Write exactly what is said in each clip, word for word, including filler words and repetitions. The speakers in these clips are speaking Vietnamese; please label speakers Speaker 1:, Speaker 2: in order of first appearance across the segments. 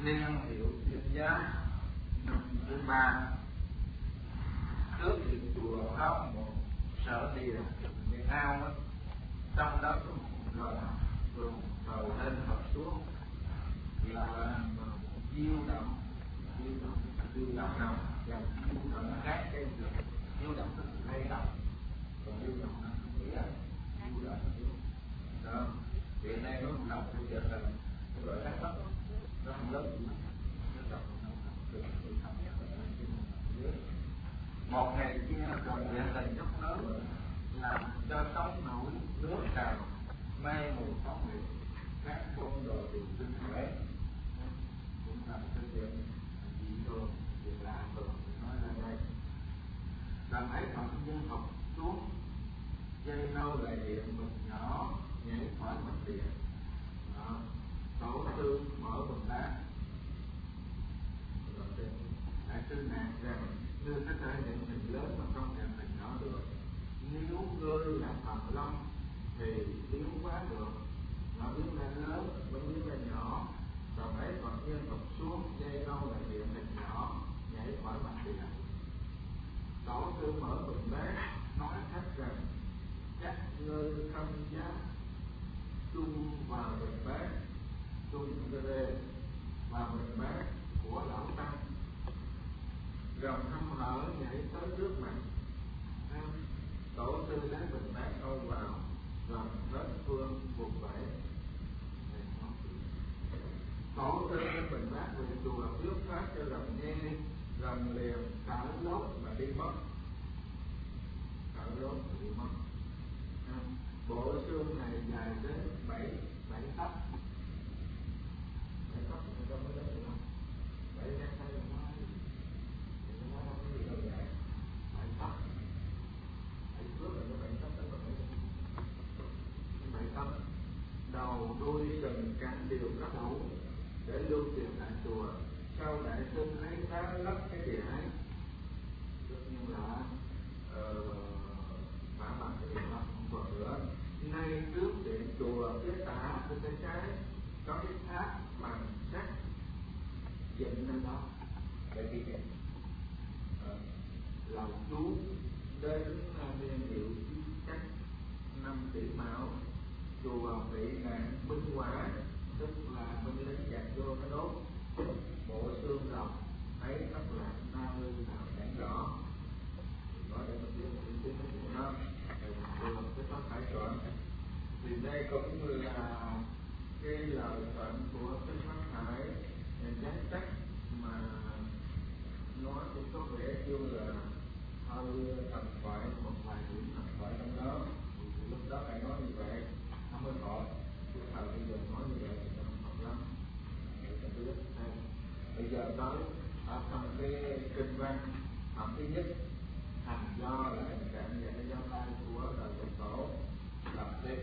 Speaker 1: niên hiệu danh giá năm thứ ba. Trước thì chùa có một sở địa cái ao đó, trong đó có một lò vườn cầu lên hợp xuống là diêu động, diêu động, diêu động nào là diêu động khác cái được, diêu động tức là lay động, còn diêu động là nghĩa diêu động đó. Hiện nay nó động bây giờ là gọi là đất nó không lớn, nó động nó được sự thống nhất ở trên dưới. Một ngày kia còn điện tình rất lớn làm cho sóng nổi nước trào, mây mù phóng nguyệt, các con đồ từ tinh thể cũng làm cái chuyện dị thường, chuyện lạ thường nói ra đây. Làm ấy còn dân học xuống dây nâu đại điện mình nhỏ nhảy khỏi mặt điện. Tổ sư mở bừng đá rồi đại sư nạn rằng đưa cái thể hiện mình lớn mà không thể mình nhỏ được. Nếu ngươi là thần long thì biến quá được, nó biến lên lớn, nó biến lên nhỏ. Rồi ấy còn nhân tục xuống dây nâu đại điện mình nhỏ nhảy khỏi mặt điện. Tổ sư mở bừng đá nói thách rằng chắc ngươi không dám chung vào bình bát, chung về vào bình bát của lão tăng. Rồng hăm hở nhảy tới trước mặt. Tổ sư lấy bình bát âu vào, rồng vết phương buộc vẫy. Tổ sư lấy bình bát về chùa trước phát cho rồng nghe, rồng liền cởi lốt mà đi mất. Cởi lốt mà đi mất. Bộ xương này dài đến bảy bảy tấc, bảy tấc thì không có lớn được không? Bảy mét hay là nó thì nó không có gì đâu vậy? Bảy tấc, bảy thước là nó bảy tấc tới bảy bảy tấc. Đầu đuôi sừng cánh đều rất đủ để lưu truyền tại chùa. Sau đại sư lấy đá lấp cái địa ấy, tất nhiên là bả bằng cái địa đó không còn nữa. Nay trước điện chùa phía tả bên tay trái có cái tháp bằng sắt dựng lên đó để ghi nhận lòng chú đến niên hiệu cách năm tỷ mão. Chùa bị nạn binh hỏa, tức là binh lính giặc vô cái đốt bộ xương rồng ấy, rất là na lư nào chẳng rõ. Nói để mình biết một tí cái chuyện đó chùa cái có phải chọn. Thì đây cũng là cái lời phận của cái Pháp Hải giám trách mà nói cũng có vẻ như là hơi thần thoại, một vài điểm thần thoại trong đó. Thì lúc đó phải nói như vậy, không có khỏi. Cái thời bây giờ nói như vậy thì không hợp lắm. Để cho biết thêm. Bây giờ tới ở trong cái kinh văn học thứ nhất, hành do là hình trạng và cái do tay của đời Phật tổ lập tiếp.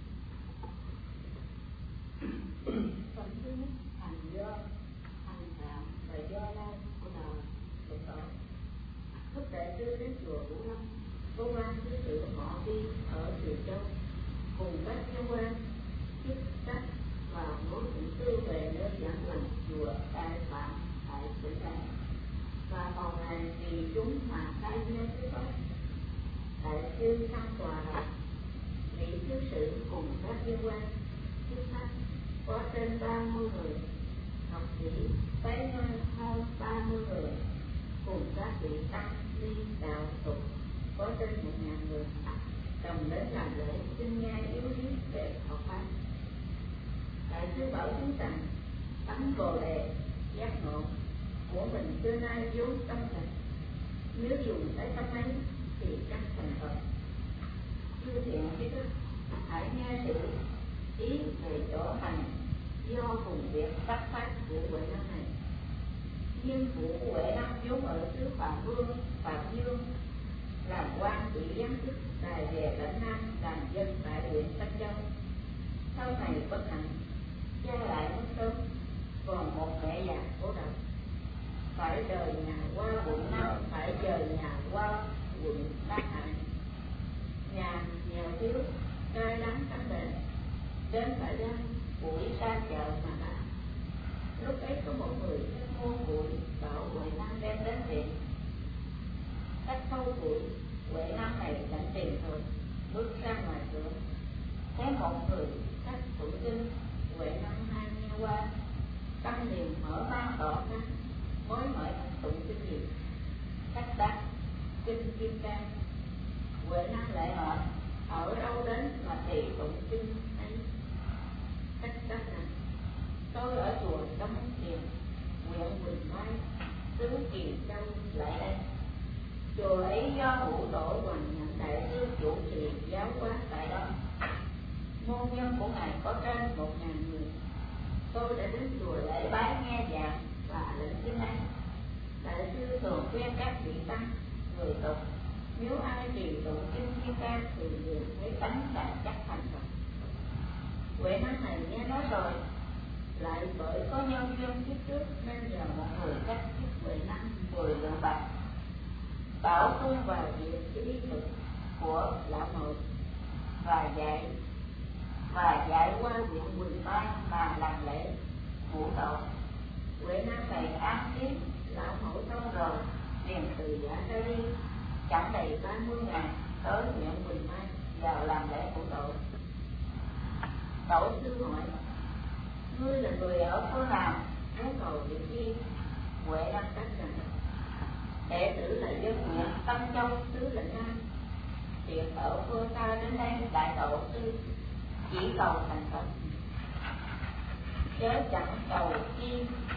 Speaker 2: Phần thứ nhất, hành do, hành trạng và do lai của đời Phật tổ. Lúc đại sư đến chùa Vũ Lâm, có quan thứ sự họ đi ở Từ Châu cùng các giáo quan chức trách và mỗi vị sư về nơi giảng lành chùa Đại Phạm tại Tử Đài. Và phòng này thì chúng mà khai nghe thứ pháp. Đại sư thăm tòa là vị thứ sự cùng các giáo quan chức trách có trên ba mươi người, học sĩ phải hơn ba mươi người, cùng các vị tăng ni đạo tục có trên một ngàn người, đồng đến làm lễ xin nghe yếu lý về học pháp. Đại sư bảo chúng rằng tánh bồ đề giác ngộ của mình xưa nay vốn tâm thành, nếu dùng cái tâm ấy thì chắc thành Phật. Chư thiện tri thức, hãy nghe sự ý về chỗ hành do cùng việc tác phát của Huệ Năng này. Nhưng vụ Huệ Năng vốn ở xứ Phạm Vương, Phạm Dương, làm quan trị giám chức đài về lãnh Nam, làm dân tại huyện Tân Châu. Sau này bất hạnh, cha lại mất sớm, còn một mẹ già cố đầu. Phải đời nhà qua quận Nam, phải dời nhà qua quận Đắc Hải. Nhà nghèo thiếu, cay đắng căn bệnh, đến phải đêm buổi xa chợ mà đã. Lúc ấy có một người điện. Cách sâu bụi, Huệ Năng này lãnh tiền rồi, bước ra ngoài cửa. Thấy một người cách tụng kinh, Huệ Năng hai nghe qua, tâm liền mở mang tỏ ra, mới hỏi tụng kinh gì. Cách đáp kinh Kim Cang. Huệ Năng lại hỏi, ở đâu đến mà thầy tụng kinh ấy? Cách đáp là, tôi ở chùa Đông Thiền, huyện Quỳnh Mai, xứ Kỳ Châu lại đây. Chùa ấy do Ngũ Tổ Hoằng Nhận Đại sư chủ trì giáo hóa tại đó. Môn nhân của ngài có trên một ngàn người. Tôi đã đến chùa lễ bái nghe giảng và lệnh kinh ấy. Đại sư thường khuyên các vị tăng, người tục, nếu ai trì tụng kinh Kim Cang thì liền thấy tánh đã chắc thành Phật. Huệ Năng này nghe nói rồi, lại bởi có nhân duyên kiếp trước nên nhờ một người cách giúp Huệ Năng mười lượng bạc, bảo tôi vào việc ý thực của lão nội và dạy và dạy qua huyện Quỳnh Mai mà làm lễ ngũ độ. Huệ Năng này an tiếng lão mẫu xong rồi liền từ giả ra đi, chẳng đầy ba mươi ngày tới huyện Quỳnh Mai vào làm lễ ngũ độ. Tổ sư hỏi, ngươi là người ở phương nào, muốn cầu việc gì? Huệ Năng đáp rằng, đệ tử là dân huyện Tâm Châu xứ Lĩnh Nam, hiện ở phương xa đến đây đại tổ sư chỉ cầu thành Phật, chớ chẳng cầu chi,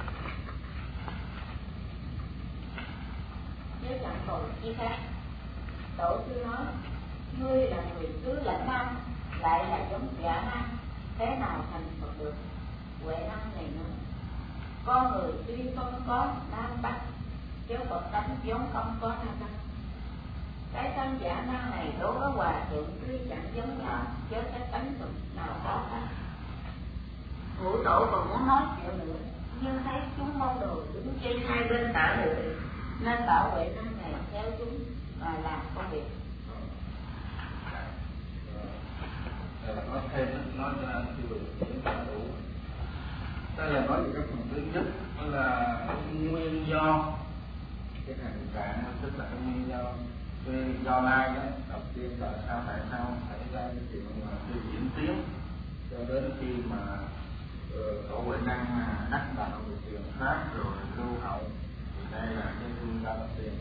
Speaker 2: chớ chẳng cầu chi khác. Tổ sư nói, ngươi là người xứ Lĩnh Nam, lại là giống giả năng, thế nào thành Phật được? Huệ Năng này nói, con người tuy không có Nam Bắc, chứ Phật tánh giống không có Nam Bắc. Cái thân giả năng này đối với hòa thượng tuy chẳng giống nhau, chứ cái tánh Phật nào có khác. Ngũ Tổ còn muốn nói chuyện nữa, nhưng thấy chúng môn đồ đứng trên hai bên tả hữu, nên bảo Huệ Năng này theo chúng mà làm công việc.
Speaker 1: Nói thêm, nói chưa diễn tả đủ. Đây là nói về cái phần thứ nhất là nguyên do, cái hành trạng tức là cái nguyên do, cái do lai đó. Đầu tiên là sao, tại sao xảy ra cái chuyện mà cái diễn tiến cho đến khi mà Tổ Huệ Năng đắc đạo về truyền pháp rồi lưu hậu, thì đây là cái nguyên do đầu tiên.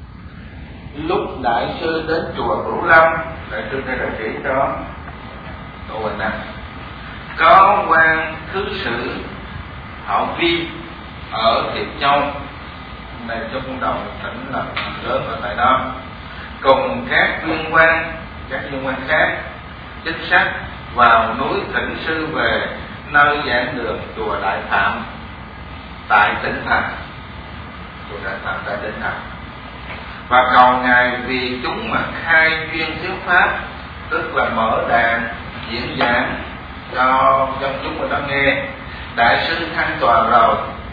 Speaker 1: Lúc đại sư đến chùa Bửu Lâm, đại sư đây là chỉ cho Tổ Huệ Năng có quan thứ sử họ Vi ở Thiệp Châu, này trong đầu tỉnh là lớn ở tại đó, cùng các viên quan, các viên quan khác chính sách vào núi thỉnh sư về nơi giảng đường chùa Đại Phạm tại tỉnh Thành, chùa Đại Phạm tại tỉnh Thành, và cầu ngài vì chúng mà khai duyên thuyết pháp, tức là mở đàn diễn giảng cho dân chúng người đó nghe. Đại sư thanh tòa rồi,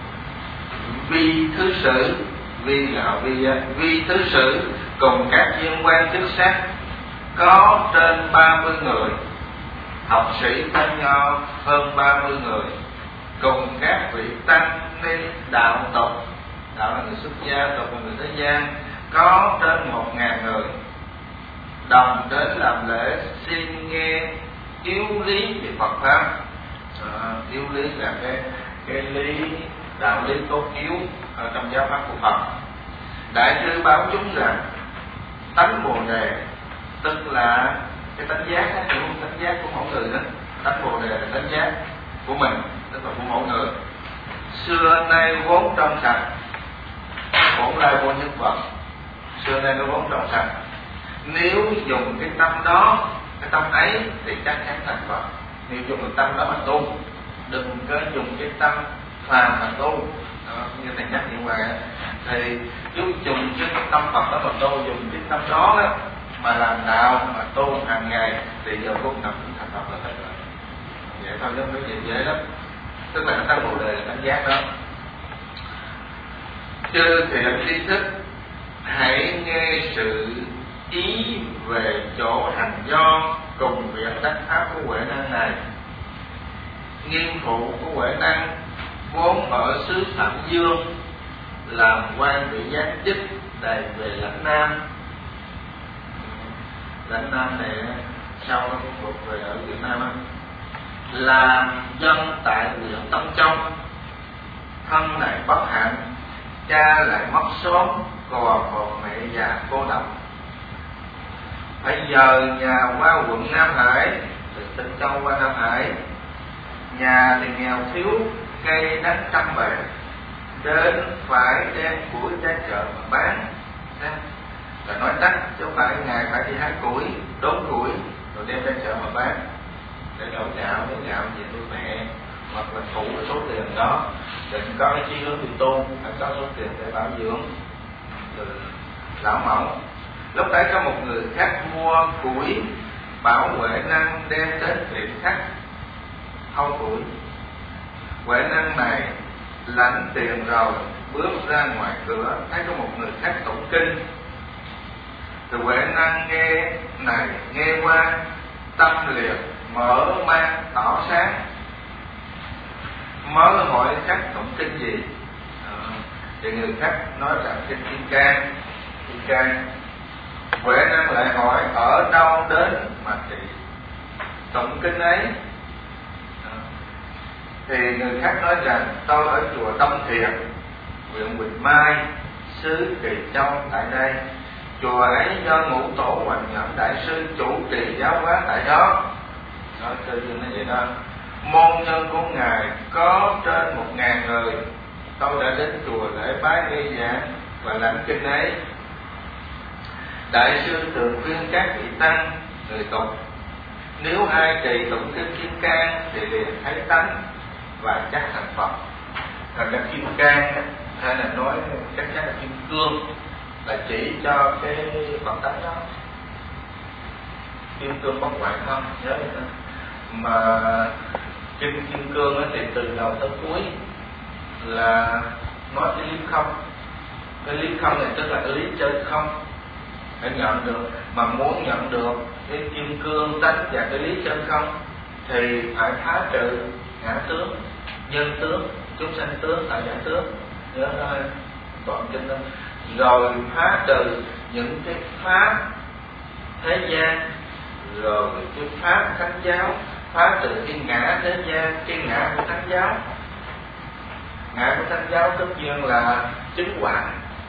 Speaker 1: Vi thứ sử, Vi là họ Vi, Vi thứ sử cùng các viên quan chức sắc có trên ba mươi người, học sĩ tăng nho hơn ba mươi người, cùng các vị tăng ni đạo tộc, đạo là người xuất gia, tộc là người thế gian, có trên một ngàn người, đồng đến làm lễ xin nghe yếu lý về Phật pháp. À, yếu lý là cái cái lý đạo lý cốt yếu ở trong giáo pháp của Phật. Đại sư báo chúng rằng tánh bồ đề, tức là cái tánh giác đó, tánh giác của mỗi người đó. Tánh bồ đề là tánh giác của mình, tức là của mỗi người. Xưa nay vốn trong sạch, bổn lai vô nhất Phật. Xưa nay nó vốn trong sạch. Nếu dùng cái tâm đó, cái tâm ấy thì chắc chắn thành Phật. Nếu dùng cái tâm đó mà tu, đừng có dùng cái tâm phàm mà tu. Đó, như thầy nhắc như vậy, thì nếu dùng cái tâm Phật đó mà tu, dùng cái tâm đó, đó mà làm đạo mà tu hàng ngày thì giờ cũng nằm thành Phật là hết rồi. Vậy thôi, giống cái gì dễ lắm. Tức là tánh bồ đề là tánh giác đó. Chư thiện tri thức, hãy nghe sự ý về chỗ hành do cùng việc đắc pháp của Huệ Năng này. Nghiên phụ của Huệ Năng vốn ở xứ Thẩm Dương, làm quan bị giáng chức đầy về lãnh Nam. Lãnh Nam này sau nó cũng thuộc về ở Việt Nam á. Làm dân tại huyện Tân Châu, thân này bất hạnh, cha lại mất sớm, còn còn mẹ già cô độc. Bây giờ nhà qua quận Nam Hải, từ Tân Châu qua Nam Hải, nhà thì nghèo thiếu, cây đắng trăm bề, đến phải đem củi ra chợ mà bán. Là nói tắt chứ không phải ngài phải đi hái củi, đốn củi rồi đem ra chợ mà bán để đổi gạo, lấy gạo về nuôi mẹ, hoặc là phụ cái số tiền đó định có cái chi hướng tiền tôn, phải có số tiền để bảo dưỡng từ lão mẫu. Lúc đấy có một người khác mua củi, bảo Huệ Năng đem đến tiệm khách thâu củi. Huệ Năng này lãnh tiền rồi bước ra ngoài cửa, thấy có một người khác tụng kinh. Thì Huệ Năng nghe này nghe qua, tâm liền mở mang tỏ sáng, mới hỏi khách tụng kinh gì. À, thì người khách nói rằng kinh Kim Cang. Kim Cang. Huệ Năng lại hỏi ở đâu đến mà thì tụng kinh ấy. À, thì người khách nói rằng tôi ở chùa Đông Thiền, huyện Quỳnh Mai, xứ Kỳ Châu tại đây. Chùa ấy do Ngũ Tổ Hoằng Nhẫn đại sư chủ trì giáo hóa tại đó. Nói tư như nó vậy đó. Môn nhân của ngài có trên một ngàn người. Tôi đã đến chùa để bái nghi giảng và lãnh kinh ấy. Đại sư thường khuyên các vị tăng người tục, nếu ai trì tụng kinh Kim Cang thì liền thấy tánh và chắc thành Phật. Thật ra Kim Cang hay là nói chắc chắn là kim cương, là chỉ cho cái Phật tánh đó. Kim cương bất hoại không, nhớ vậy đó. Mà kim kim cương thì từ đầu tới cuối là nói cái lý không. Cái lý không này tức là cái lý trên không để nhận được. Mà muốn nhận được cái kim cương tánh và cái lý trên không thì phải phá trừ ngã tướng, nhân tướng, chúng sanh tướng, tại giả tướng. Nhớ thôi, đoạn kinh đó. Rồi phá trừ những cái pháp thế gian, rồi cái pháp thánh giáo, phá trừ cái ngã thế gian, cái ngã của thánh giáo. Ngã của thánh giáo tất nhiên là chứng quả.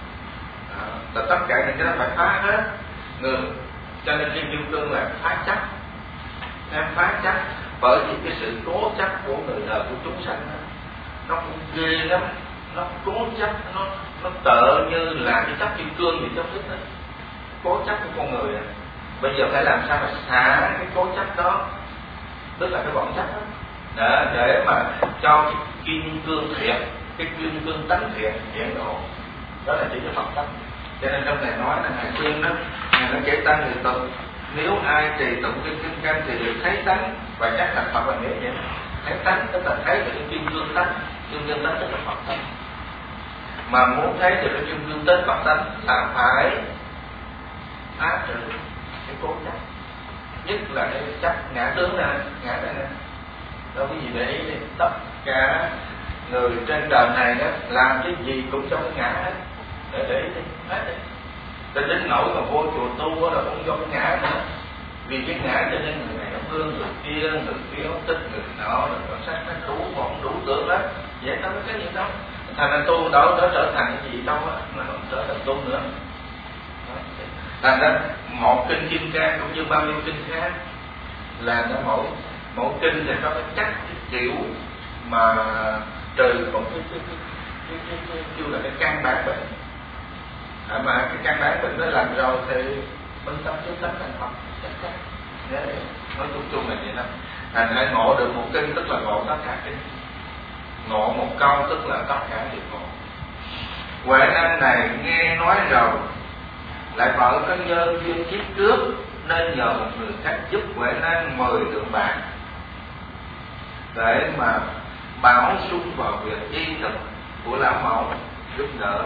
Speaker 1: Là tất cả những cái đó phải phá hết. Người cho nên Kim Kim Cương là phá chấp, em phá chấp bởi vì cái sự cố chấp của người đời, của chúng sanh đó, nó cũng ghê lắm. Nó cố chấp, nó nó tợ như là cái chấp kim cương gì trong đó. Cố chấp của con người. Bây giờ phải làm sao mà xả cái cố chấp đó, tức là cái bọn chấp đó, để, để mà cho cái kim cương thiện, cái kim cương tánh thiện hiện độ. Đó là chỉ cái Phật tánh. Cho nên trong này nói là ngài khuyên đó, ngài nói kể tăng người tụng, nếu ai trì tụng kinh Kim Cang thì được thấy tánh và chắc thành Phật. Là nghĩa vậy. Thấy tánh tức là thấy được cái kim cương tánh, kim cương tánh tức là Phật tánh. Mà muốn thấy được cái kim cương tánh Phật tánh là phải phá trừ cái cố chấp, nhất là cái chấp ngã tướng này, ngã này nè. Đâu có gì để ý đi. Tất cả người trên đời này đó làm cái gì cũng trong cái ngã hết. Để để ý đi, hết đi. Cho đến nỗi mà vô chùa tu là cũng do cái ngã nữa. Vì cái ngã cho nên người này nó thương người kia, người kia nó thích người nọ, rồi nó sắc nó đủ còn đủ tưởng đó. Vậy đâu có cái gì đâu. Thành ra tu đó nó trở thành cái gì đâu á, mà nó trở thành tu nữa. Thành ra một kinh Kim Cang cũng như bao nhiêu kinh khác là nó mỗi mỗi kinh thì có cái cách cái kiểu mà trừ một cái cái cái cái cái cái kêu là cái căn bản bệnh. À, mà cái căn bản bệnh nó làm rồi thì minh tâm chứng tánh thành Phật chắc chắn. Nói chung chung là vậy đó. Thành ra ngộ được một kinh tức là ngộ tất cả kinh, ngộ một câu tức là tất cả đều ngộ. Huệ Năng này nghe nói rồi, lại vợ có nhân duyên kiếp trước nên nhờ một người khác giúp Huệ Năng mười lượng bạc để mà bảo sung vào việc y thực của lão mẫu giúp đỡ.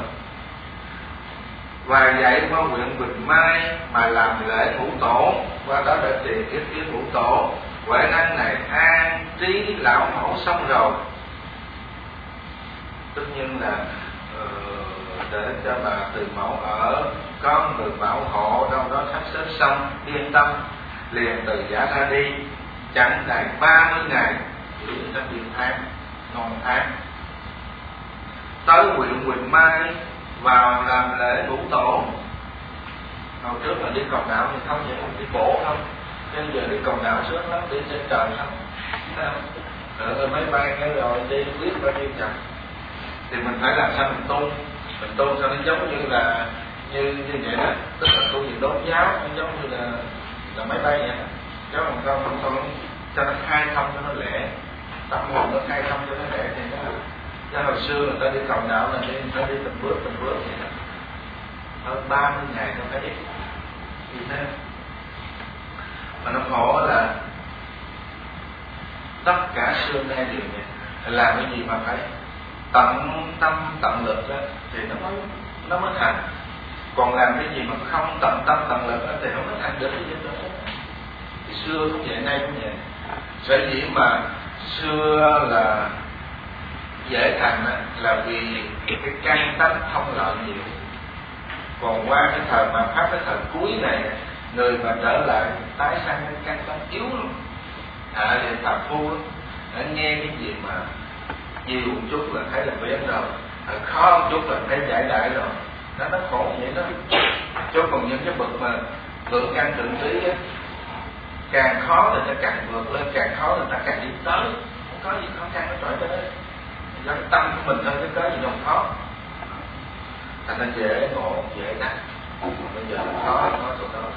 Speaker 1: Và dạy qua huyện Quỳnh Mai mà làm lễ ngũ tổ, qua đó đã trì yết kiến ngũ tổ. Huệ Năng này an trí lão mẫu xong rồi, tất nhiên là uh, để cho bà từ mẫu ở, có người bảo hộ đâu đó sắp xếp xong, yên tâm, liền từ giả ra đi, chẳng đầy ba mươi ngày, chỉ trong điện tháng, non tháng. Tới huyện Quỳnh Mai vào làm lễ ngũ tổ. Hồi trước là đi cầu đạo thì không chỉ đi bộ không, nhưng giờ đi cầu đạo sướng lắm, đi trên trời không. Rồi máy bay cái rồi đi biết bao nhiêu chặng. Thì mình phải làm sao mình tu, mình tu sao nó giống như là như như vậy đó, tức là tu gì đốt giáo, nó giống như là là máy bay vậy, chứ không không không, không cho nó khai thông cho nó lẻ, tâm hồn nó khai thông cho nó lẻ thì nó là. Chứ hồi xưa người ta đi cầu đạo là đi nó đi từng bước từng bước vậy đó, hơn ba mươi ngày nó phải đi như thế. Mà nó khổ là tất cả xưa nay đều vậy, làm cái gì mà phải tận tâm tận lực đó, thì nó mới nó mới thành. Còn làm cái gì mà không tận tâm tận lực đó, thì không có thành được cái gì đó. Thì xưa cũng vậy, nay cũng vậy. Sở dĩ mà xưa là dễ thành là vì cái căn tánh thông lợi nhiều. Còn qua cái thời mà pháp, cái thời cuối này, người mà trở lại tái sanh cái căn tánh yếu lắm, à thì phạm phu lắm. Để nghe cái gì mà nhiều một chút là thấy là biết rồi, à, khó một chút là thấy giải đại rồi. Nó nó khổ vậy đó. Chứ còn những cái bậc mà vượng căn thượng trí á, càng khó thì ta càng vượt lên, càng khó thì ta càng đi tới, không có gì khó khăn nó trọi tới. Do cái tâm của mình thôi chứ có gì đâu khó. Thành ra dễ ngộ, dễ đắc. Bây giờ nó khó, khó chỗ đó.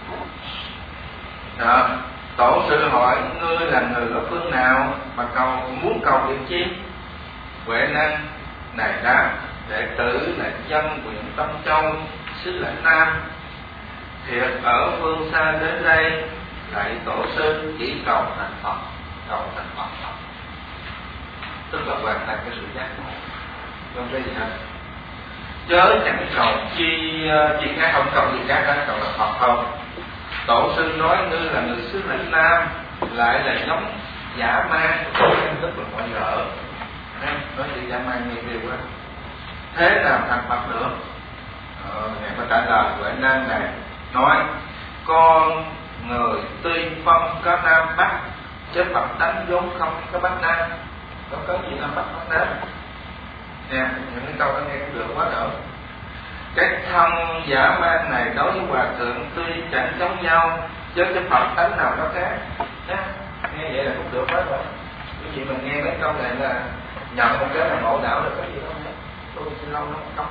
Speaker 1: Đó. Tổ sư hỏi ngươi là người ở phương nào mà cầu muốn cầu việc chi? Huệ Năng này đáp: đệ tử là dân huyện Tâm Châu, xứ Lãnh Nam. Thiệt ở phương xa đến đây, lại tổ sư chỉ cầu thành Phật, cầu thành Phật. Tức là hoàn thành cái sự giác ngộ, không cái gì hết. Chớ chẳng cầu chi chi khác, không cầu gì khác hết, cầu là Phật không. Tổ sư nói ngươi là người xứ Lãnh Nam, lại là giống giả man, tức là mọi gỡ. Nói chuyện giả man nhiều điều quá. Thế nào thành Phật được? Ờ, Ngài có trả lời Huệ Năng này, nói con người tuy phân có Nam Bắc, chứ Phật tánh vốn không có Bắc Nam. Đâu có gì Nam Bắc Bắc Nam. Nè, những cái câu đó nghe cũng được quá đỡ. Cái thân giả man này đối với Hòa Thượng tuy chẳng giống nhau, chứ cái Phật tánh nào đó khác. Nha, nghe vậy là cũng được quá rồi. Cái gì mình nghe mấy câu này là nhận một cái là ngộ đạo là có gì đâu hết. Tôi xin lâu nó không.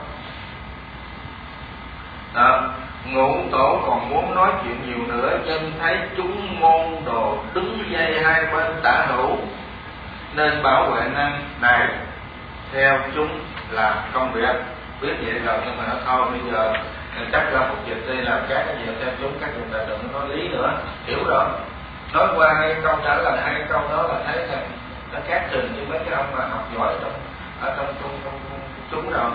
Speaker 1: Đó, Ngũ Tổ còn muốn nói chuyện nhiều nữa, nhưng thấy chúng môn đồ đứng dây hai bên tả hữu, nên bảo Huệ Năng này theo chúng làm công việc. Biết vậy rồi nhưng mà nó thôi bây giờ chắc là một dịch đi làm các cái gì theo chúng, các người ta đừng nói lý nữa, hiểu rồi. Nói qua hai câu trả lời hai câu đó là thấy rằng nó khác thường với mấy cái ông mà học giỏi trong ở trong trong trong chúng rồi.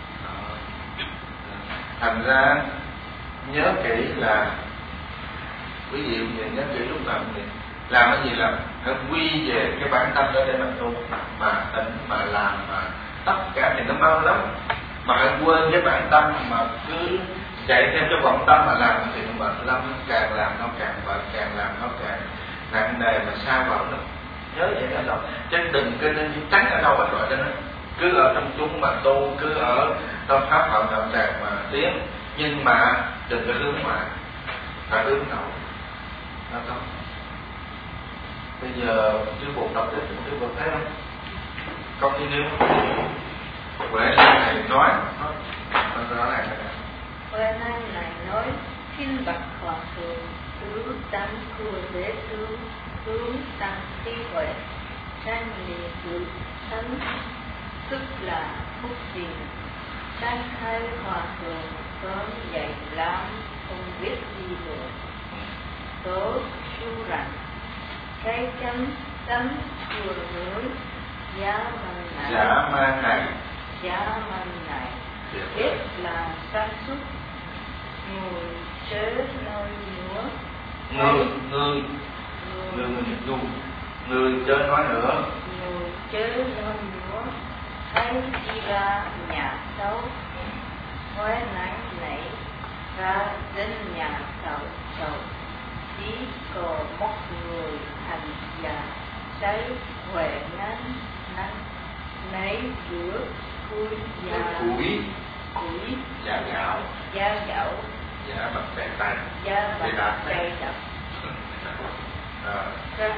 Speaker 1: Thành ra nhớ kỹ là quý vị nhìn nhớ kỹ lúc nào mình làm cái gì làm phải quy về cái bản tâm đó để mà tu, mà tỉnh mà làm mà tất cả thì nó mau lắm. Mà hãy quên cái bản tâm mà cứ chạy theo cái vọng tâm mà làm thì nó mệt lắm, càng làm nó càng mệt, càng làm nó càng nặng nề mà sao vào nó. Nhớ vậy đó đâu, chứ đừng cái nên tránh ở đâu hết rồi cho nó. Cứ ở trong chúng mà tu, cứ ở trong pháp hậu đạo tràng mà tiến, nhưng mà đừng có hướng ngoại, phải hướng nội. Đó không? Bây giờ sư phụ đọc tiếp sư phụ thấy không? Câu thi nếu Huệ Năng này nói, nói rõ ràng rồi.
Speaker 2: Huệ Năng này nói: xin bạch Hòa Thượng tứ tăng cưa dễ tướng hướng tăng trí huệ, sanh lìa tự tánh, tức là phúc tiền. Sanh khai Hòa Thượng sớm dạy lắm, không biết gì được. Tớ su rằng cái chấm tấm chùa hướng giá man này,
Speaker 1: giả man này
Speaker 2: giá man này biết là sản xuất người chớ nơi nữa.
Speaker 1: Người người người người người chớ nói nữa.
Speaker 2: Người chớ nơi nữa. Thấy đi ra nhà xấu, huệ năng này ra đến nhà cậu cậu chỉ có một người hành giả thấy huệ năng năng lấy bữa cuối gia
Speaker 1: củi
Speaker 2: củi
Speaker 1: giá gạo
Speaker 2: giá gạo
Speaker 1: giá bạc tay tay
Speaker 2: giá bạc tay đập cái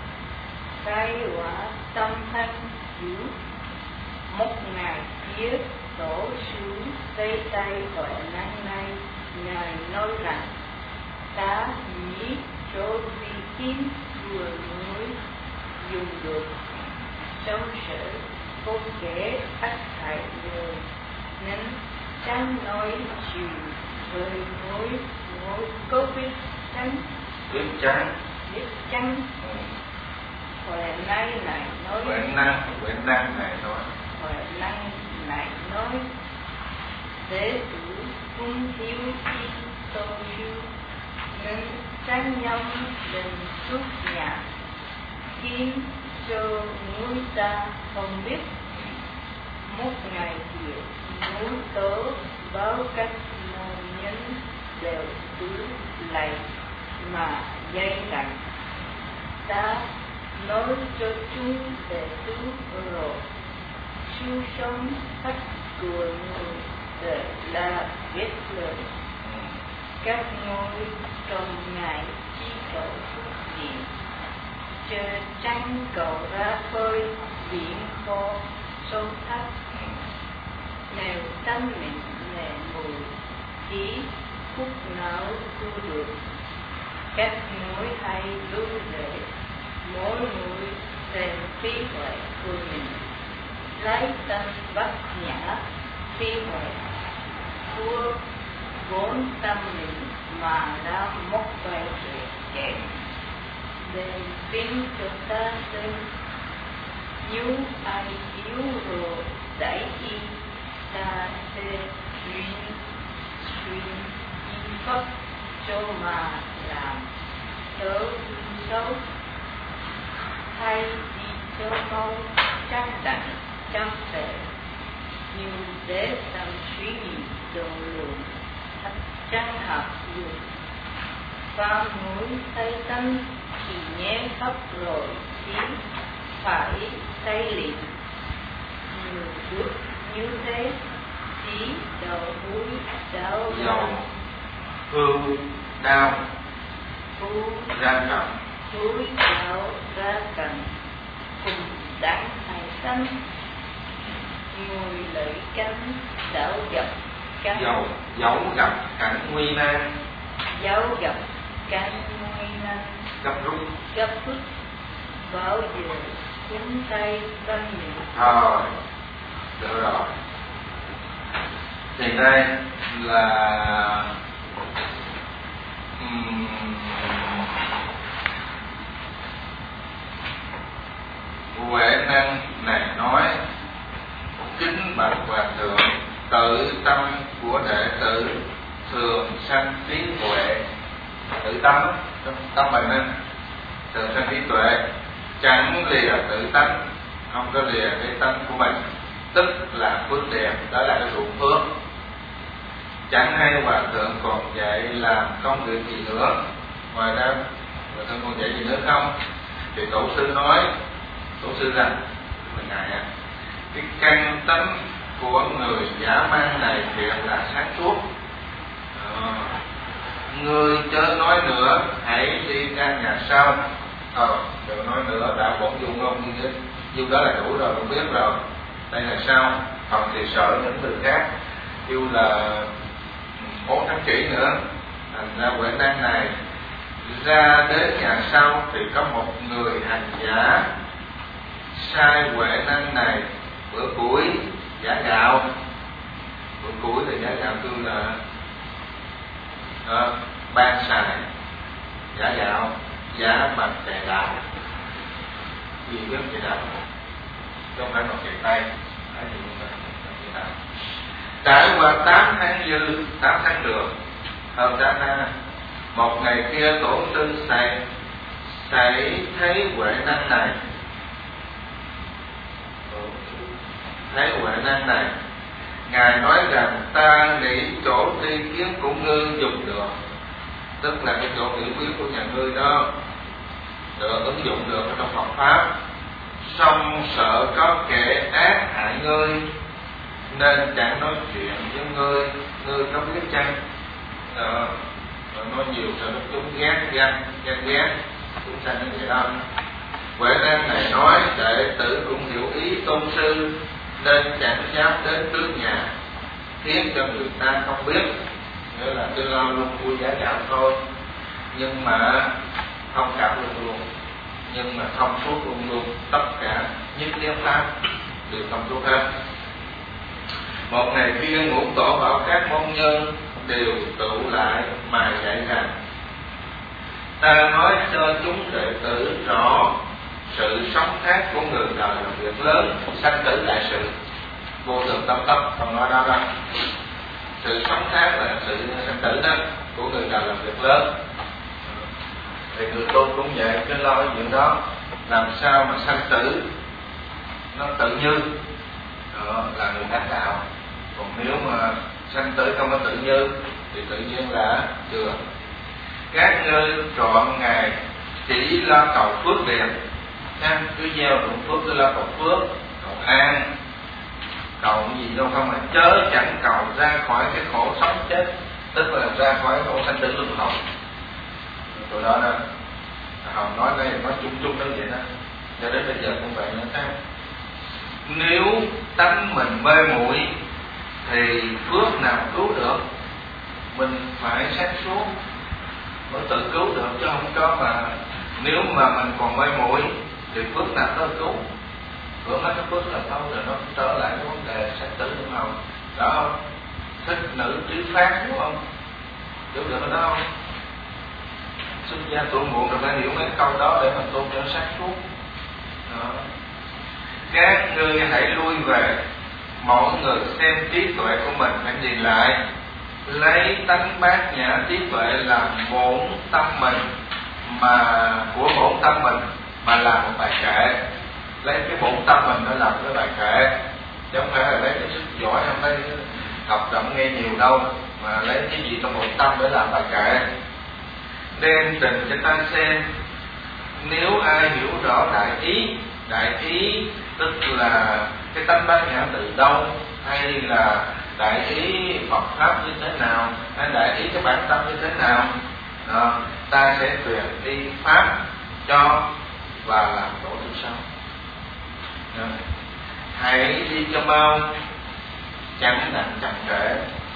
Speaker 2: cái quả tâm thanh dữ một ngày kia đổ xuống tay tay huệ năng này ngài nói rằng ta nghĩ chỗ vi kiến vừa mới dùng được trong sự không kể ác hại người nên chẳng nói chuyện với mối mối có biết chăng
Speaker 1: biết chăng
Speaker 2: biết chăng huệ nay này nói
Speaker 1: huệ năng huệ năng này nói
Speaker 2: huệ năng này nói để tử cung thiếu chi tô siêu nên tranh nhau đình suốt nhà khiến cho người ta không biết một ngày chiều núi tớ báo các môn nhân đều cứ lạy mà dây rằng ta nói cho chúng để tu rồi siêu sống tất của người để là biết lời các ngôi trong ngày chi cầu phúc điện chờ trăng cầu ra phơi biển khô sâu thấp nếu tâm mình nề mùi chỉ phúc não tu được các mối hay lưu lệ mỗi người xem trí huệ của mình lấy tâm bát nhã trí huệ của vốn tâm mình mà đã mất quay về kém để khiến cho ta sinh nếu ai yếu rồi đẩy đi ta sẽ truyền truyền in pháp cho mà làm đỡ xấu hay đi cho mau trăng đẳng trăng tệ nhưng để tâm suy nghĩ đồ lượng thật trăng hợp dụng và muốn thấy tâm thì nhé pháp rồi thì phải xây liền nhiều bước như thế chỉ đầu mũi đau
Speaker 1: dầu hư đau
Speaker 2: phu
Speaker 1: ra cầm
Speaker 2: túi đau ra cần cùng đáng hại tâm ngồi lợi cánh đảo dập cánh
Speaker 1: dầu dẫu gặp cảnh nguy nan
Speaker 2: dấu gặp cánh nguy nan
Speaker 1: gặp rút
Speaker 2: gấp rút bao giờ cuốn tay văn miệng
Speaker 1: thôi được rồi thì đây là um, huệ năng này nói kính bạch hòa thượng tự tâm của đệ tử thường sanh trí huệ tự tâm tâm bài năng thường sanh trí tuệ chẳng lìa tự tánh không có lìa cái tánh của mình tức là phước điền đó là cái ruộng phước chẳng hay hòa thượng còn dạy làm công việc gì nữa ngoài ra hòa thượng còn dạy gì nữa không thì tổ sư nói tổ sư rằng mình ngài ạ cái căn tánh của người giả mang này thiệt là sáng suốt à, người chớ nói nữa hãy đi ra nhà sau ờ đừng nói nữa đã bổn dung không như thế dung đó là đủ rồi không biết rồi đây là sao còn thì sợ những từ khác như là bốn tháng chỉ nữa thành ra huệ năng này ra đến nhà sau thì có một người hành giả sai huệ năng này bữa cuối giả gạo bữa cuối thì giả gạo tôi là à, ban xài giả gạo giá bằng chè đào gì biết chè đào không phải bằng chè tay cái gì cũng phải chè đào trải qua tám tháng dư tám tháng đường hơn tám tháng một ngày kia tổ sư xảy xảy thấy huệ năng này thấy huệ năng này Ngài nói rằng ta nghĩ chỗ tri kiến của ngươi dùng được, tức là cái chỗ hiểu biết của nhà ngươi đó được ứng dụng được ở trong Phật pháp, song sợ có kẻ ác hại ngươi nên chẳng nói chuyện với ngươi, ngươi có biết chăng? Đó, nói nhiều sợ nó chúng ghét gan gan ghét chúng sanh như vậy đó. Huệ Năng này nói đệ tử cũng hiểu ý tôn sư nên chẳng dám đến trước nhà, khiến cho người ta không biết, nghĩa là tôi lo luôn vui giá gạo thôi, nhưng mà không cảm luôn luôn, nhưng mà thông suốt luôn luôn, tất cả nhất thiết pháp đều thông suốt hết. Một ngày kia Ngũ Tổ bảo các môn nhân đều tụ lại mà dạy rằng ta nói cho chúng đệ tử rõ sự sống khác của người đời là việc lớn, sanh tử đại sự, vô thường tâm tâm không nói đó đâu. Sự sống khác là sự sanh tử đó của người đời là việc lớn. Thì người tu cũng vậy, cứ lo cái chuyện đó, làm sao mà sanh tử nó tự như, đó là người đắc đạo. Còn nếu mà sanh tử không có tự như thì tự nhiên là chưa. Các ngươi trọn ngày chỉ lo cầu phước liền, nha, cứ gieo dụng phước, cứ lo cầu phước, cầu an, cầu gì đâu không, mà chớ chẳng cầu ra khỏi cái khổ sống chết, tức là ra khỏi khổ sanh tử luân hồi. Tụi đó đó họ nói đây nói chung chung đó vậy đó, cho đến bây giờ cũng vậy nữa sao? Nếu tánh mình mê muội thì phước nào cứu được? Mình phải sáng suốt mới tự cứu được, chứ không có mà nếu mà mình còn mê muội thì phước nào có cứu? Phước nó phước là đâu rồi nó trở lại cái vấn đề sanh tử đúng không? Đó, thích nữ trí phát đúng không? Hiểu được cái đó không? Xuất gia tuổi muộn rồi phải hiểu mấy câu đó để mà tu cho sáng suốt. Đó. Các ngươi hãy lui về, mỗi người xem trí tuệ của mình phải nhìn lại, lấy tánh bát nhã trí tuệ làm bổn tâm mình, mà của bổn tâm mình mà làm một bài kệ, lấy cái bổn tâm mình để làm cái bài kệ, chứ không phải là lấy cái sức giỏi, không phải học rộng nghe nhiều đâu, mà lấy cái gì trong bổn tâm để làm bài kệ. Đem trình cho ta xem, nếu ai hiểu rõ đại ý, đại ý tức là cái tánh bát nhã từ đâu, hay là đại ý Phật pháp như thế nào, hay đại ý cái bản tâm như thế nào, đó, ta sẽ truyền đi pháp cho và làm tổ thứ sau. Đó. Hãy đi cho mau, chẳng nặng chậm trễ.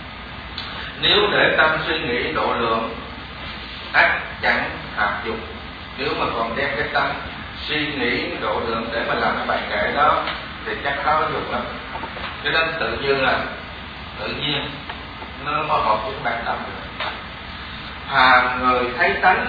Speaker 1: Nếu để tâm suy nghĩ độ lượng, ắt chẳng hạt dục. Nếu mà còn đem cái tâm suy nghĩ độ lượng để mà làm cái bài kệ đó thì chắc khó dục lắm. Cho nên tự nhiên là tự nhiên nó mới hợp với bản tâm được. Phàm người thấy tánh,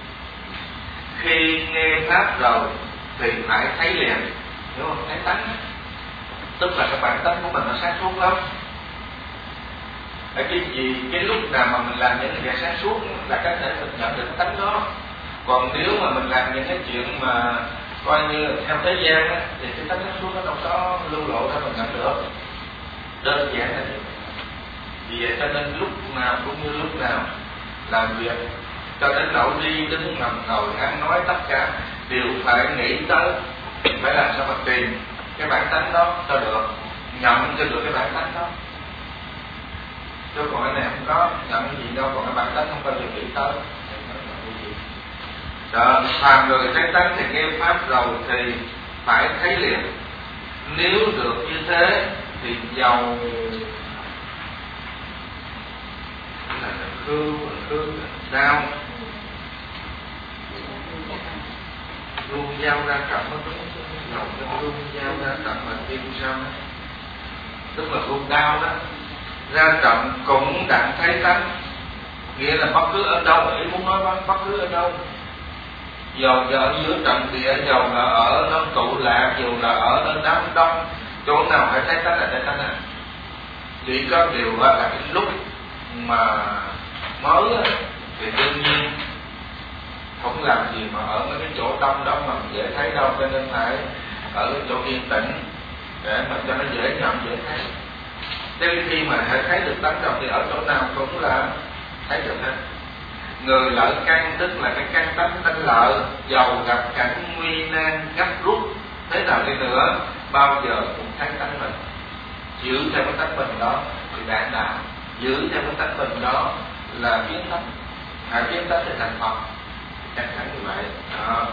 Speaker 1: khi nghe pháp rồi thì phải thấy liền, hiểu không? Thấy tánh tức là cái bản tánh của mình nó sáng suốt lắm. Ở cái gì cái lúc nào mà mình làm những cái sáng suốt là có thể mình nhận được tánh đó. Còn nếu mà mình làm những cái chuyện mà coi như theo thế gian á, thì cái tánh sáng suốt nó đâu có lưu lộ ra mình nhận được. Đơn giản là như vậy. Vì vậy cho nên lúc nào cũng như lúc nào làm việc, cho đến nỗi đi đứng nằm ngồi ăn nói tất cả đều phải nghĩ tới phải làm sao mà tìm cái bản tánh đó cho được, nhận cho được cái bản tánh đó. Chứ còn cái này không có nhận cái gì đâu, còn cái bản tánh không bao giờ nghĩ tới. Đó, phàm người thấy tánh thì nghe pháp rồi thì phải thấy liền. Nếu được như thế thì giàu là khư, khư sao luôn giao ra trọng nó đúng, lòng nó luôn giao ra trọng là tim sao đó, tức là luôn đau đó. Ra trọng cũng đặng thấy tánh, nghĩa là bất cứ ở đâu, ý muốn nói bất cứ ở đâu, dầu giờ ở giữa trần địa, dầu là ở nơi tụ lạc, dù là ở nơi đám đông, chỗ nào phải thấy tánh là thấy tánh này. Chỉ có điều là cái lúc mà mới thì đương nhiên không làm gì mà ở mấy cái chỗ đông đông mà dễ thấy đâu, cho nên phải ở cái chỗ yên tĩnh để mà cho nó dễ nhận dễ thấy. Cho nên khi mà thấy được tánh rồi thì ở chỗ nào cũng là thấy được hết. Người lợi căn tức là cái căn tánh tánh lợi, dầu gặp cảnh nguy nan gấp rút thế nào đi nữa, bao giờ cũng thấy tánh mình. Giữ theo cái tánh mình đó thì đạt đạo, giữ theo cái tánh mình đó là biến tánh, à, biến tánh thì thành Phật, chắc chắn như vậy. Đó.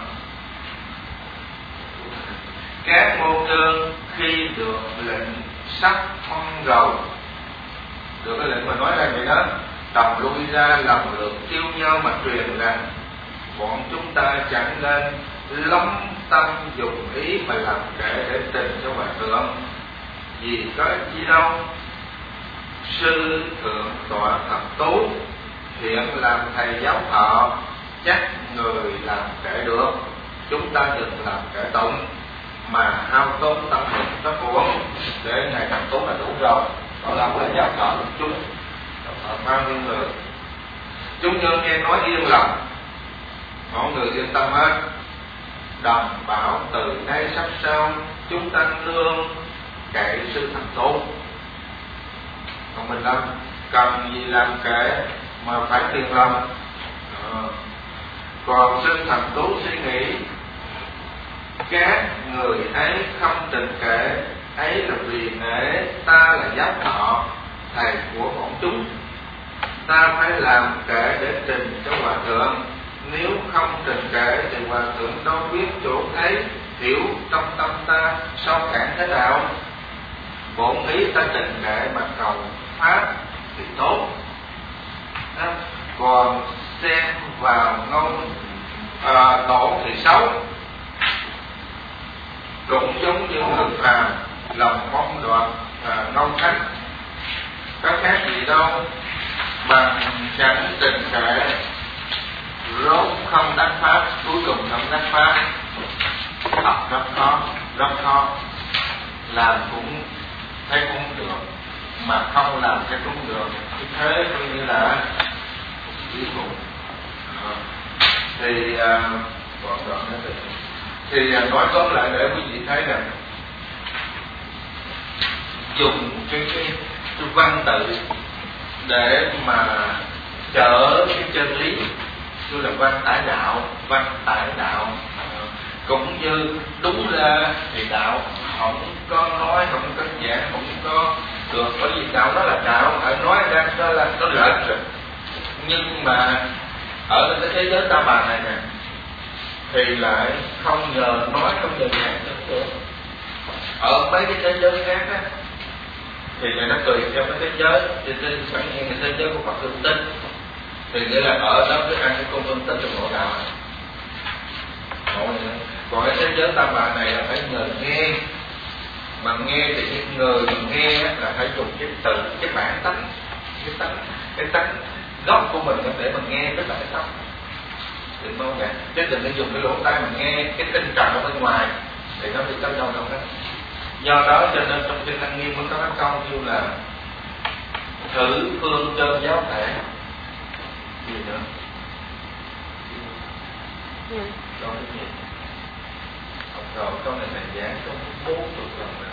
Speaker 1: Các môn đơn khi được lệnh sắc phong rầu, được cái lệnh mà nói là vậy đó, đồng lui ra lần lượt tiêu nhau mà truyền rằng bọn chúng ta chẳng nên lắm tâm dùng ý mà làm kệ để tình cho hòa thượng, vì có gì đâu. Sư thượng tọa thập tú hiện làm thầy giáo thọ, chắc người làm kệ được, chúng ta đừng làm kệ tụng mà hao tốn tâm lực tất uổng, để ngày thập tú là đủ rồi. Đó là thầy giáo thọ của chúng thọ bao nhiêu người, chúng nhân nghe nói yên lòng, mọi người yên tâm hết. Đồng bảo từ nay sắp sau chúng ta nương kệ sư thập tú. Còn mình làm cần gì làm kệ mà phải tiền lòng. À. Còn sư thập tú suy nghĩ các người ấy không trình kệ ấy là vì nể ta là giáo thọ thầy của bọn chúng, ta phải làm kệ để trình cho hòa thượng. Nếu không trình kệ thì hòa thượng đâu biết chỗ thấy hiểu trong tâm ta sao cản thế nào. Bổn ý ta trình kệ mà cầu pháp thì tốt. Đó. Còn xem vào ngôn à, tổ thì xấu, cũng giống như người phàm lòng mong đoạt à, ngôn khách, có khác gì đâu. Bằng chẳng trình kệ rốt không đắc pháp, cuối cùng không đắc pháp. Học rất khó, rất khó. Làm cũng thấy cũng được, mà không làm thấy cũng được. Thế coi như là cuối cùng. À, thì à, còn đoạn nữa thì, thì à, nói tóm lại để quý vị thấy rằng dùng cái, cái, cái văn tự để mà chở cái chân lý, như là văn tải đạo, văn tải đạo. Cũng như đúng ra thì đạo không có nói, không có giảng, không có được, bởi vì đạo đó là đạo, phải nói ra đó là nó lệch rồi. Nhưng mà ở cái thế giới ta bà này nè thì lại không nhờ nói, không nhờ giảng được. Ở mấy cái thế giới khác á thì người nó tùy theo cái thế giới, thì trên sẵn nhiên cái thế giới của Phật hương tinh, thì nghĩa là ở đó cái ăn cái cung hương tinh trong nội đạo. Còn cái thế giới tam bà này là phải người nghe, mà nghe thì cái người mà nghe là phải dùng cái từ, cái bản tánh, cái tánh, cái tánh gốc của mình để mình nghe, tức là cái tâm. Đừng mong vậy, chứ đừng có dùng cái lỗ tai mình nghe cái tinh trần ở bên ngoài thì nó bị tới đâu đâu hết. Do đó cho nên trong kinh Lăng Nghiêm mới có cái câu như là thử phương chân giáo thể gì nữa. Ừ. Câu cái gì? Rồi câu này là giảng trong bốn tuần lần nữa.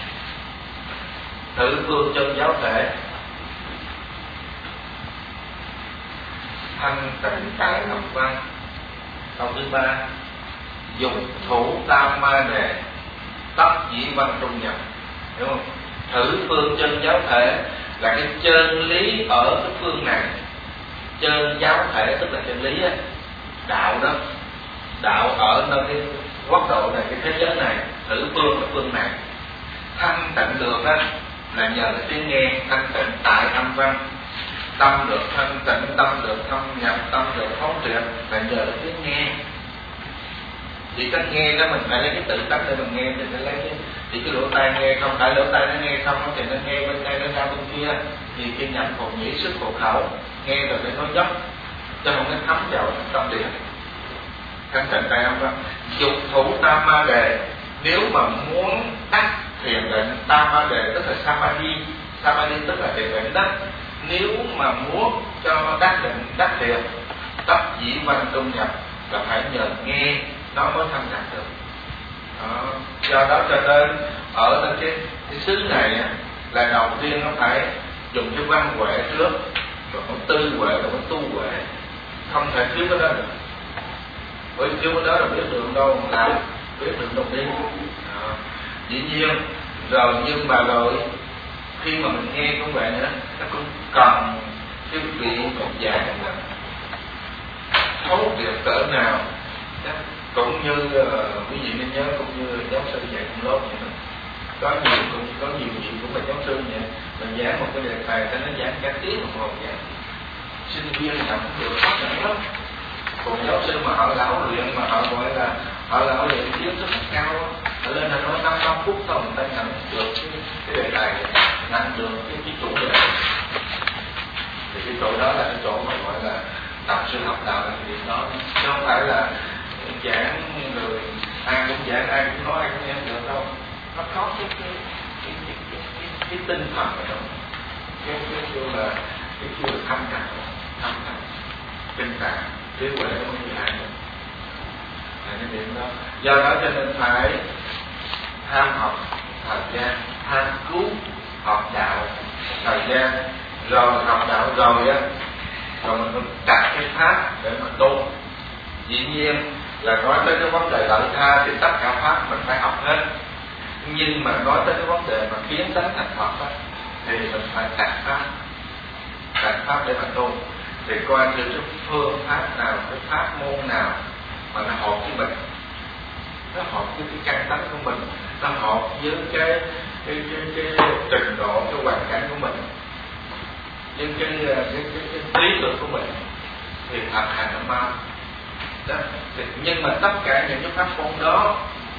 Speaker 1: Thử phương chân giáo thể, thanh tịnh tại học văn. Câu thứ ba, dùng thủ tam ma đề, tất dĩ văn trung nhập. Hiểu không? Thử phương chân giáo thể là cái chân lý ở cái phương này. Chân giáo thể tức là chân lý á, đạo đó, đạo ở nơi cái quốc độ này, cái thế giới này. Thử phương là phương này. Thanh tịnh được á là nhờ cái tiếng nghe, thanh tịnh tại âm văn. Tâm được thanh tịnh, tâm được thông nhập, tâm được phóng triệt là nhờ cái tiếng nghe. Chỉ cách nghe đó mình phải lấy cái tự tánh để mình nghe, thì phải lấy cái, thì cái lỗ tai nghe không phải lỗ tai nó nghe không, thì nó nghe bên đây nó ra bên kia, thì khi nhập hồn nhĩ sức hộ khẩu, nghe rồi để nói dốc, cho không nó thấm vào tâm địa. Thanh tịnh tại âm văn. Dục thủ tam ma đề, nếu mà muốn đắc thiền định, tam ma đề tức là samadhi, samadhi tức là thiền định đó. Nếu mà muốn cho đắc định, đắc thiền, tất dĩ văn trung nhập là phải nhờ nghe nó mới thâm nhập được. Đó. Do đó cho nên ở cái, cái xứ này là đầu tiên nó phải dùng cái văn huệ trước, rồi có tư huệ, rồi có tu huệ, không thể thiếu cái đó được. Bởi thiếu cái đó là biết đường đâu làm, biết đường đâu đi. À, dĩ nhiên rồi, nhưng mà rồi khi mà mình nghe cũng vậy nữa, nó cũng cần cái vị một dạng là thấu việc cỡ nào. Cũng như uh, quý vị nên nhớ, cũng như giáo sư dạy trong lớp vậy đó. Có nhiều cũng có nhiều chuyện cũng là giáo sư vậy, mình giảng một cái đề tài ta nó giảng cả tiếng một hồi giảng, sinh viên nhận được khó khăn lắm. Còn giáo sư mà họ lão luyện, mà họ gọi là họ lão luyện kiến thức cao, họ lên là nói năm năm phút thôi người ta nhận được cái, cái đề tài, nhận được cái, cái chủ đề. Thì cái chỗ đó là cái chỗ mà gọi là tập sư học đạo là cái điểm đó, chứ không phải là giảng người ai cũng giảng, ai cũng nói, ai cũng nghe được đâu. Nó có cái cái cái cái cái, cái, cái tinh thần ở đó, cái cái kêu là cái kêu là thâm trầm, thâm trầm, tinh tạng, trí huệ nó không bị ai được. Là cái điểm đó. Do đó cho nên phải tham học thời gian, tham cứu học đạo thời gian, rồi học đạo rồi á, rồi mình đặt cái pháp để mà tu. Dĩ nhiên là nói tới cái vấn đề lợi tha thì tất cả pháp mình phải học hết, nhưng mà nói tới cái vấn đề mà biến tánh thành Phật á, thì mình phải đặt pháp, đặt pháp để mà tu. Thì coi như cái phương pháp nào, cái pháp môn nào mà nó hợp với mình, nó hợp với cái căn tánh của mình, nó hợp với cái cái cái, cái, cái trình độ, cái hoàn cảnh của mình, với cái cái cái, cái, cái trí lực của mình, thì thực hành nó mau. Đó. Nhưng mà tất cả những cái pháp môn đó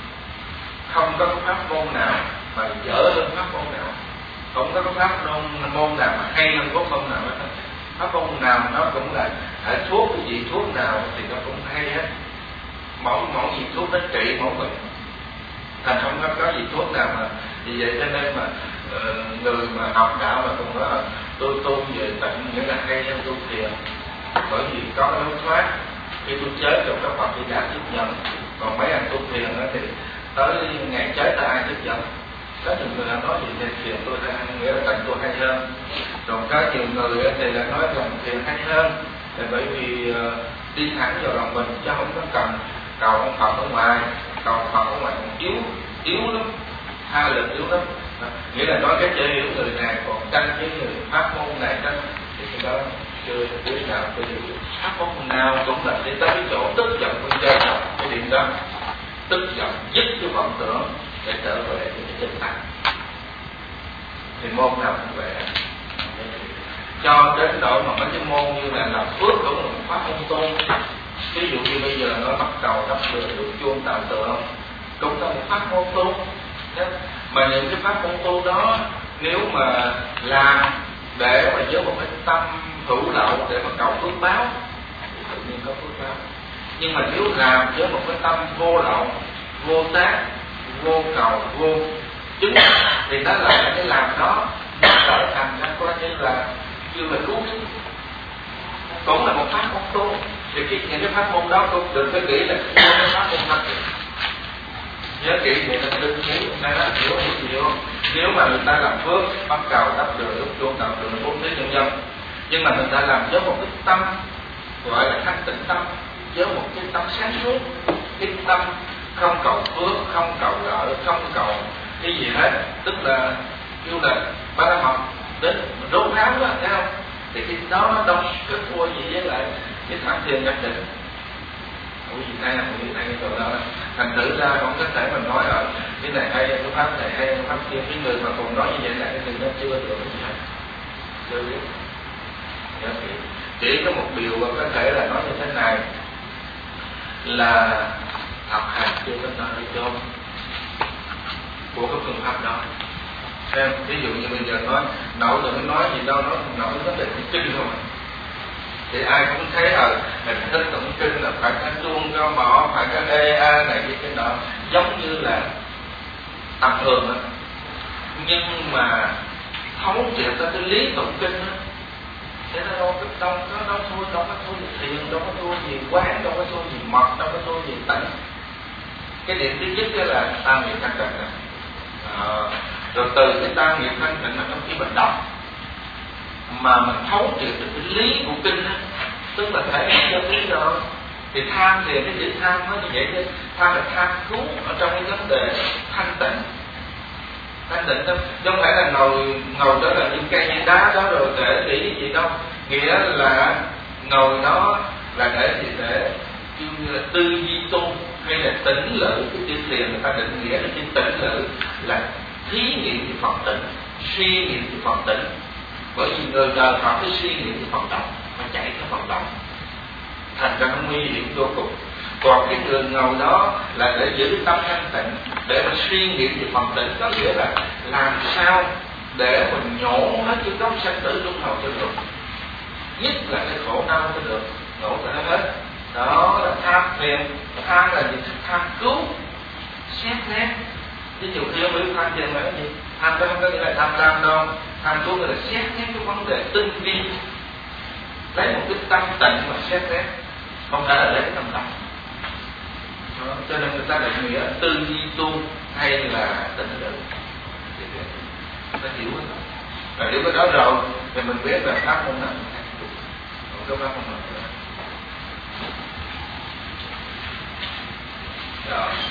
Speaker 1: không có cái pháp môn nào mà dở hơn pháp môn nào, không có cái pháp môn, môn nào mà hay hơn pháp môn nào hết. Pháp môn nào nó cũng là thể thuốc, cái gì thuốc nào thì nó cũng hay hết. Mỗi mỗi gì thuốc nó trị mỗi bệnh, thành không có có gì thuốc nào mà vì vậy cho nên mà uh, người mà học đạo mà cũng nói là tôi tu về tịnh nghĩa là hay hơn tu thiền, bởi vì có lối thoát. Khi tôi chết trong các Phật di Đà tiếp nhận, còn mấy anh tu thiền đó thì tới ngày chết ta ai tiếp nhận. Có nhiều người nói gì thì thiền tôi ra nghĩa là tịnh tôi hay hơn, còn có nhiều người thì là nói rằng thiền hay hơn, là bởi vì uh, đi thẳng vào lòng mình chứ không có cần cầu ông Phật ở ngoài. Cầu Phật ở ngoài còn yếu, yếu lắm, tha lực yếu lắm. Đó. Nghĩa là nói cái chơi hiểu người này còn tranh với người pháp môn này tranh thì cái đó chưa biết nào tôi hiểu. Pháp môn nào cũng là đi tới cái chỗ tức giận con chơi rồi, cái điểm đó tức giận dứt cái vọng tưởng để trở về cái chân thành. Thì môn nào cũng vậy, cho đến độ mà mấy cái môn như là làm phước cũng là một pháp môn tu. Ví dụ như bây giờ nó bắt đầu đắp lửa được chuông tạo tượng cũng là một pháp môn tu. Mà những cái pháp môn tu đó nếu mà làm để mà với một cái tâm hữu lậu để mà cầu phước báo thì tự nhiên có phước báo. Nhưng mà nếu làm với một cái tâm vô lậu, vô tác, vô cầu, vô chứng thì nó là cái làm đó nó trở thành nó coi như là như là cứu sinh, cũng là một pháp môn tu. Thì cái, những cái pháp môn đó cũng đừng có nghĩ là cái pháp môn thật. Nhớ kỹ vậy là đừng nghĩ này là hiểu hiểu hiểu. Nếu mà người ta làm phước bắt đầu đắp đường lúc chuông tạo đường bốn thế nhân dân, nhưng mà người ta làm với một cái tâm gọi là thanh tịnh tâm, với một cái tâm sáng suốt, cái tâm không cầu phước, không cầu lợi, không cầu cái gì hết, tức là kêu là ba la mật đến rốt ráo đó, thấy không? Thì cái đó nó đâu có thua gì với lại cái tham thiền nhập định. Ủa gì hay, ủa gì hay cái chỗ đó. Thành thử ra không có thể mình nói ở cái này hay, cái pháp này hay, cái pháp kia. Cái người mà còn nói như vậy là cái người nó chưa được cái gì hết, chưa biết. Chỉ có một điều mà có thể là nói như thế này là học hành chưa có nơi đi chôn của cái phương pháp đó. Xem, ví dụ như bây giờ nói nổi đừng nói gì đâu, nói nổi vấn đề kinh thôi. Thì ai cũng thấy ở hình thức tụng kinh là phải có chuông có mỏ, phải có đê a này kia cái đó, giống như là tầm thường đó. Nhưng mà thấu triệt ra cái lý tụng kinh đó, thế nó đâu có đâu nó đâu thôi, đâu có thôi gì thiền, đâu có thôi gì quán, đâu có thôi gì mật, đâu có thôi gì tịnh. Cái điểm thứ nhất đó là tam niệm thanh tịnh. À, Rồi từ cái tam nghiệp thanh tịnh mà trong khi mình đọc mà mình thấu triệt được cái lý của kinh đó, tức là thể hiện cho lý rồi. Thì tham thì cái chữ tham nó như vậy chứ, tham là tham cứu ở trong cái vấn đề thanh tịnh. Thanh tịnh đó, chứ không phải là ngồi ngồi đó là những cây như đá đó rồi để nghĩ gì đâu. Nghĩa là ngồi đó là để gì, để như là tư duy tu hay là tỉnh lự. Cái chữ thiền người ta định nghĩa là chữ tỉnh lự là thí nghiệm về Phật tịnh, suy nghiệm về Phật tịnh. Bởi vì người đời họ phải suy nghĩ cái vận động, phải chạy cái vận động, thành ra nó nguy hiểm vô cùng. Còn cái người ngồi đó là để giữ tâm thanh tịnh, để mà suy nghĩ về phần tịnh, có nghĩa là làm sao để mình nhổ hết cái gốc sanh tử luân hồi cho được, nhất là cái khổ đau cho được, nhổ cho nó hết. Đó là tham thiền. Tham là gì? Tham cứu, xét nét. Chứ nhiều khi không biết tham thiền là cái gì. Tham đó không có nghĩa là tham lam đâu. Tham cứu là xét nét cái vấn đề tinh vi, lấy một cái tâm tịnh mà xét nét, không phải là lấy cái tâm tịnh. Đó, cho nên người ta định nghĩa tư duy tu hay là tịnh lự, ta hiểu đó. Rồi nếu cái đó rồi thì mình biết là pháp môn nào còn cái pháp môn nào. Rồi